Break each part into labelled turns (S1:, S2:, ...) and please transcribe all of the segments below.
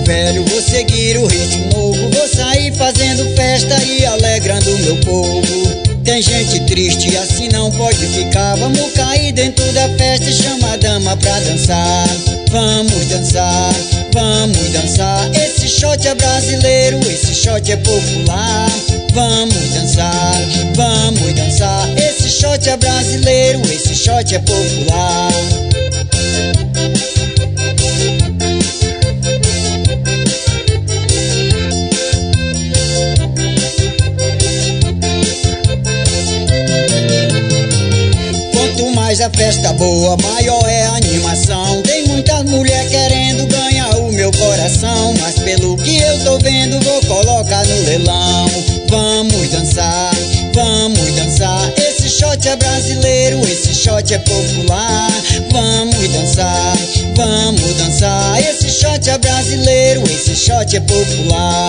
S1: ritmo velho, vou seguir o ritmo novo. Vou sair fazendo festa e alegrando o meu povo. Tem gente triste, assim não pode ficar. Vamos cair dentro da festa e chama a dama pra dançar. Vamos dançar, vamos dançar. Esse shot é brasileiro, esse shot é popular. Vamos dançar, vamos dançar. Esse shot é brasileiro, esse shot é popular. Mas a festa boa, maior é a animação. Tem muitas mulheres querendo ganhar o meu coração, mas pelo que eu tô vendo vou colocar no leilão. Vamos dançar, vamos dançar. Esse shot é brasileiro, esse shot é popular. Vamos dançar, vamos dançar. Esse shot é brasileiro, esse shot é popular.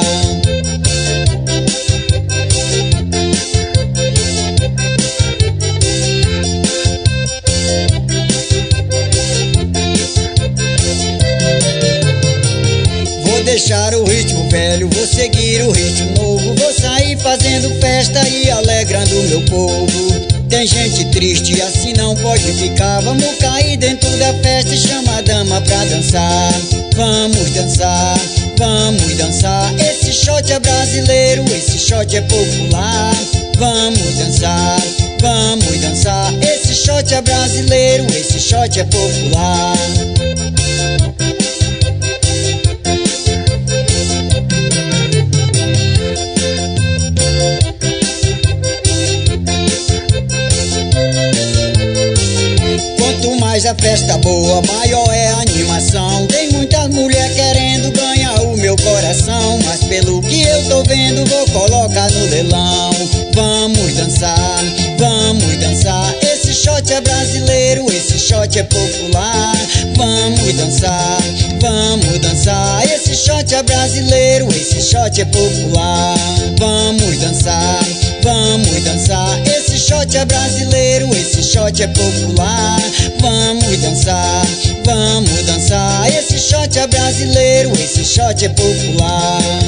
S1: Deixar o ritmo velho, vou seguir o ritmo novo. Vou sair fazendo festa e alegrando o meu povo. Tem gente triste, assim não pode ficar. Vamos cair dentro da festa e chama a dama pra dançar. Vamos dançar, vamos dançar. Esse shot é brasileiro, esse shot é popular. Vamos dançar, vamos dançar. Esse shot é brasileiro, esse shot é popular. Mas a festa boa, maior é a animação. Tem muitas mulheres querendo ganhar o meu coração, mas pelo que eu tô vendo vou colocar no leilão. Vamos dançar, vamos dançar. Esse shot é brasileiro, esse shot é popular. Vamos dançar, vamos dançar. Esse shot é brasileiro, esse shot é popular. Vamos dançar, vamos dançar. Esse shot é brasileiro, esse shot é popular. Vamos dançar, vamos dançar. Esse shot é brasileiro, esse shot é popular.